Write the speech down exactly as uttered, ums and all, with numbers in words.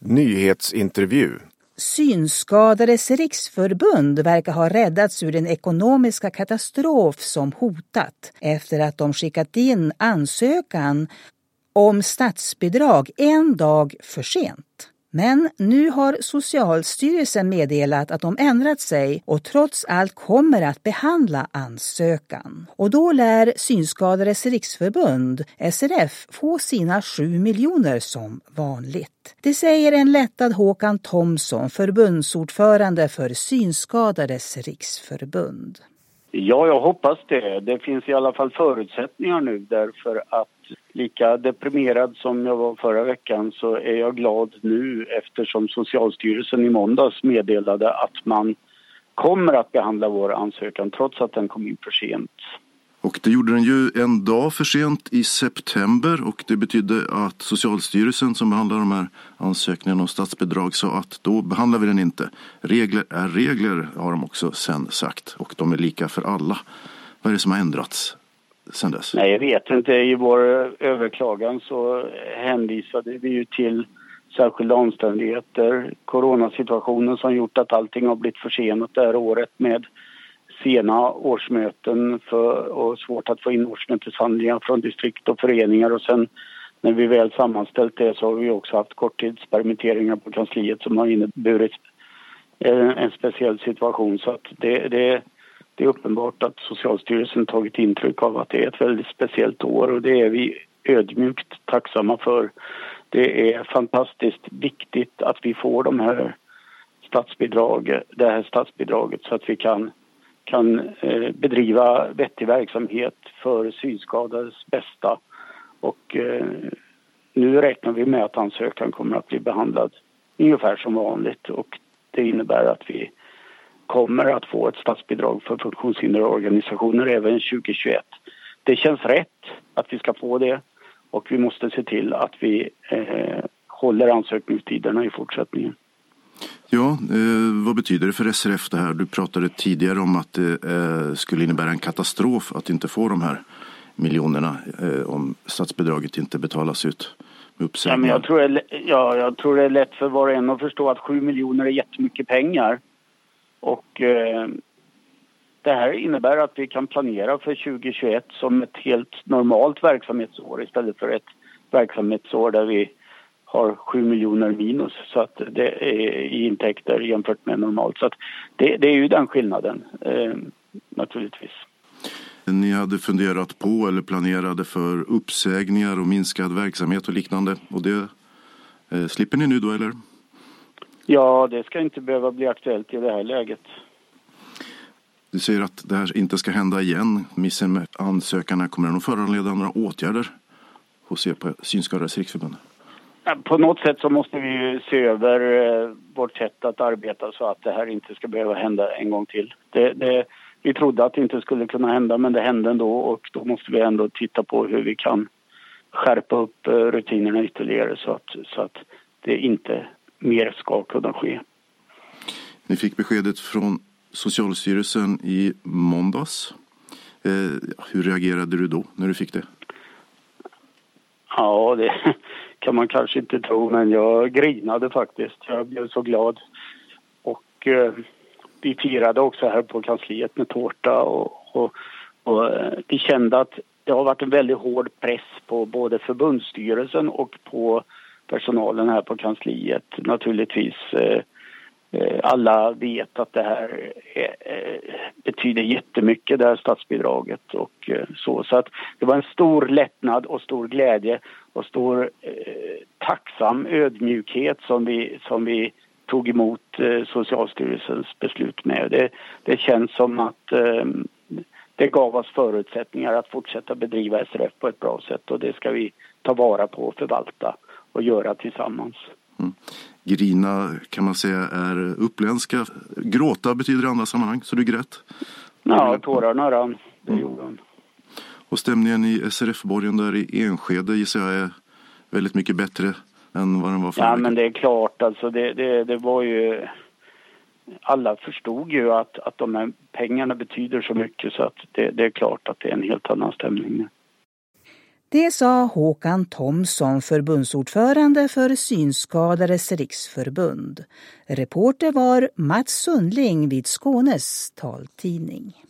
Nyhetsintervju. Synskadades riksförbund verkar ha räddats ur den ekonomiska katastrof som hotat efter att de skickat in ansökan om statsbidrag en dag för sent. Men nu har Socialstyrelsen meddelat att de ändrat sig och trots allt kommer att behandla ansökan. Och då lär Synskadades riksförbund, S R F, få sina sju miljoner som vanligt. Det säger en lättad Håkan Thomsson, förbundsordförande för Synskadades riksförbund. Ja, jag hoppas det. Det finns i alla fall förutsättningar nu därför att lika deprimerad som jag var förra veckan så är jag glad nu eftersom Socialstyrelsen i måndags meddelade att man kommer att behandla vår ansökan trots att den kom in för sent. Och det gjorde den ju en dag för sent i september och det betydde att Socialstyrelsen som behandlar de här ansökningarna om statsbidrag sa att då behandlar vi den inte. Regler är regler har de också sen sagt och de är lika för alla. Vad är det som har ändrats sen dess? Nej, jag vet inte. I vår överklagan så hänvisade vi ju till särskilda omständigheter. Coronasituationen som gjort att allting har blivit försenat det här året med sena årsmöten för, och svårt att få in årsmöteshandlingar från distrikt och föreningar. Och sen när vi väl sammanställt det så har vi också haft korttidspermitteringar på kansliet som har inneburit en speciell situation. Så att det, det, det är uppenbart att Socialstyrelsen tagit intryck av att det är ett väldigt speciellt år och det är vi ödmjukt tacksamma för. Det är fantastiskt viktigt att vi får de här statsbidrag, det här statsbidraget så att vi kan kan eh, bedriva vettig verksamhet för synskadades bästa. Och eh, nu räknar vi med att ansökan kommer att bli behandlad ungefär som vanligt. Och det innebär att vi kommer att få ett statsbidrag för funktionshindrade organisationer även tjugohundratjugoett. Det känns rätt att vi ska få det och vi måste se till att vi eh, håller ansökningstiderna i fortsättningen. Ja, eh, vad betyder det för S R F det här? Du pratade tidigare om att det eh, skulle innebära en katastrof att inte få de här miljonerna eh, om statsbidraget inte betalas ut med uppsägningar. Ja, men jag, tror det, ja, jag tror det är lätt för var och en att förstå att sju miljoner är jättemycket pengar. Och eh, det här innebär att vi kan planera för tjugohundratjugoett som ett helt normalt verksamhetsår istället för ett verksamhetsår där vi har sju miljoner minus så att det är i intäkter jämfört med normalt. Så att det, det är ju den skillnaden eh, naturligtvis. Ni hade funderat på eller planerade för uppsägningar och minskad verksamhet och liknande och det eh, slipper ni nu då eller? Ja, det ska inte behöva bli aktuellt i det här läget. Du säger att det här inte ska hända igen. Missen med ansökarna kommer att föranleda några åtgärder hos er på Synskadades riksförbund? På något sätt så måste vi ju se över eh, vårt sätt att arbeta så att det här inte ska behöva hända en gång till. Det, det, vi trodde att det inte skulle kunna hända men det hände ändå och då måste vi ändå titta på hur vi kan skärpa upp eh, rutinerna ytterligare så att, så att det inte mer ska kunna ske. Ni fick beskedet från Socialstyrelsen i måndags. Eh, hur reagerade du då när du fick det? Ja, det kan man kanske inte tro, men jag grinade faktiskt. Jag blev så glad. Och eh, vi firade också här på kansliet med tårta och, och, och eh, vi kände att det har varit en väldigt hård press på både förbundsstyrelsen och på personalen här på kansliet. Naturligtvis eh, alla vet att det här eh, betyder jättemycket, det här statsbidraget och eh, så. Så att det var en stor lättnad och stor glädje och stor eh, tacksam ödmjukhet som vi, som vi tog emot eh, Socialstyrelsens beslut med. Det, det känns som att eh, det gav oss förutsättningar att fortsätta bedriva S R F på ett bra sätt och det ska vi ta vara på och förvalta och göra tillsammans. Mm. Grina kan man säga är uppländska. Gråta betyder i andra sammanhang, så du grät? Ja, tårarna rann. Det mm. gjorde han. Och stämningen i S R F-borgen där i Enskede gissar jag är väldigt mycket bättre än vad den var förra Ja, veckan. men det är klart. Alltså det, det, det var ju... Alla förstod ju att, att de här pengarna betyder så mycket så att det, det är klart att det är en helt annan stämning nu. Det sa Håkan Thomsson, förbundsordförande för Synskadades riksförbund. Reporter var Mats Sundling vid Skånes taltidning.